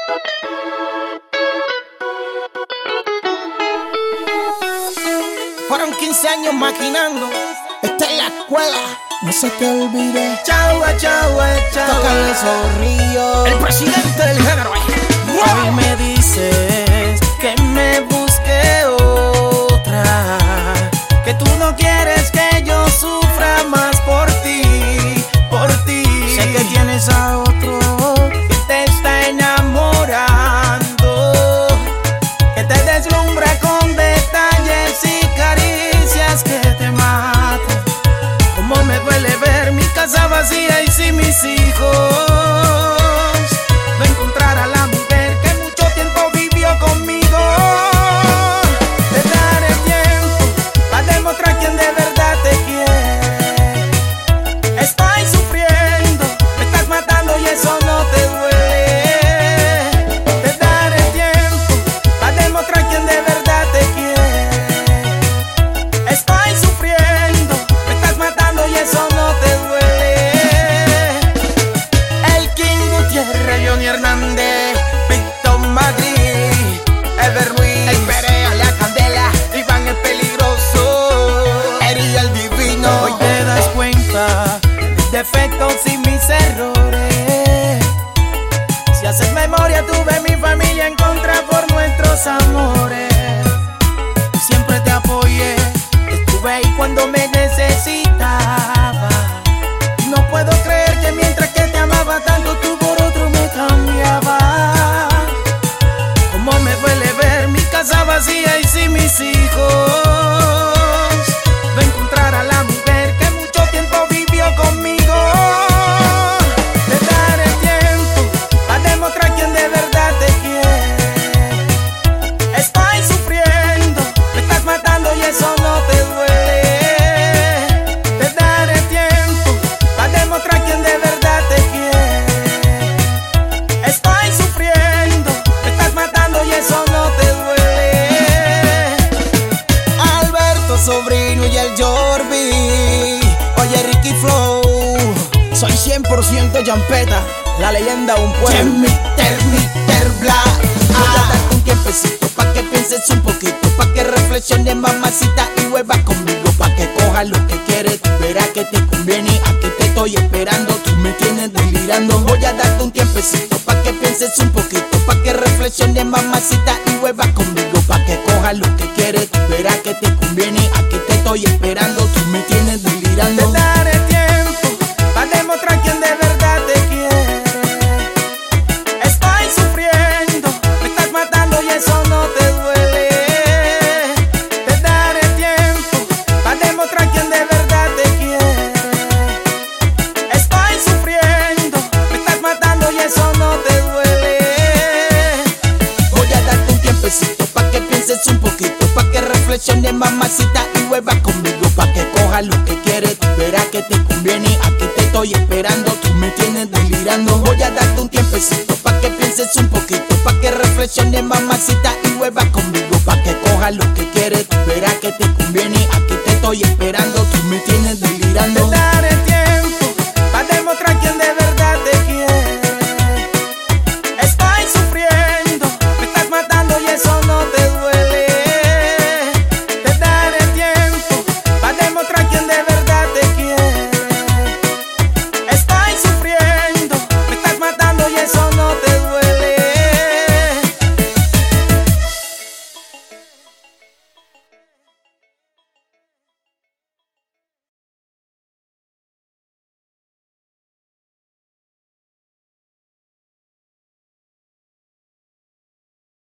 Fueron 15 años maquinando, está en la escuela. No se te olvide. Chagua, chagua, chagua. Tócale zorrillo. El presidente del género. Hoy me dices que me busque otra, que tú no quieres que yo sufra más por ti, por ti. Sé que tienes a otro que te está enamorando, que te deslumbra con detalles y caricias que te matan. Cómo me duele ver mi casa vacía y sin mis hijos. No encontrar a la mujer que mucho tiempo vivió conmigo. Te daré tiempo para demostrar quién de verdad te quiere. Estoy sufriendo, me estás matando y eso no te duele. Te daré tiempo para demostrar quién de verdad te quiere. Estoy sufriendo, me estás matando y eso no te duele. El King Gutiérrez, Johnny Hernández, Víctor Madrid, Ever Ruiz, El Perea, la Candela, Iván el Peligroso, Eri el Divino. hoy te das cuenta de mis defectos y mis errores. Si haces memoria, tuve mi familia en contra por nuestros amores. Siempre te apoyé, estuve ahí cuando me necesitaba. Y no puedo creer que mientras que te amaba tanto, tú por otro me cambiabas. Cómo me duele ver mi casa vacía y sin mis hijos. No encontrar a la mujer que mucho tiempo vivió conmigo. Te daré tiempo para demostrar quién de verdad te quiere. Estoy sufriendo, me estás matando y eso no te duele. Te daré tiempo para demostrar quién de verdad te quiere. Estoy sufriendo, me estás matando y eso no te duele. Alberto Sobrino y el Jorbi. Oye, Ricky Flow. Soy 100% Jampeta, la leyenda de un pueblo. Mr. Black. Voy a darte un tiempecito pa' que pienses un poquito, pa' que reflexiones, mamacita, y vuelvas conmigo, pa' que cojas lo que quieres. Tú verás que te conviene, aquí te estoy esperando, tú me tienes delirando. Voy a darte un tiempecito pa' que pienses un poquito, pa' que reflexiones, mamacita, y vuelvas conmigo, pa' que cojas lo que quieres. Tú verás que te conviene, aquí te estoy esperando, tú me tienes delirando. Te daré tiempo para demostrar quién de verdad te quiere. Estoy sufriendo, me estás matando y eso no te duele. Te daré tiempo para demostrar quién de verdad te quiere. Estoy sufriendo, me estás matando y eso no te duele. Voy a darte un tiempecito pa' que pienses un poquito, pa' que reflexiones, mamacita, y vuelvas conmigo, pa' que cojas lo que quieres. Tú verás que te conviene, aquí te estoy esperando, tú me tienes delirando. Voy a darte un tiempecito pa' que pienses un poquito, pa' que reflexiones, mamacita, y vuelvas conmigo, pa' que cojas lo que quieres. Tú verás que te conviene, aquí te estoy esperando, tú me tienes delirando.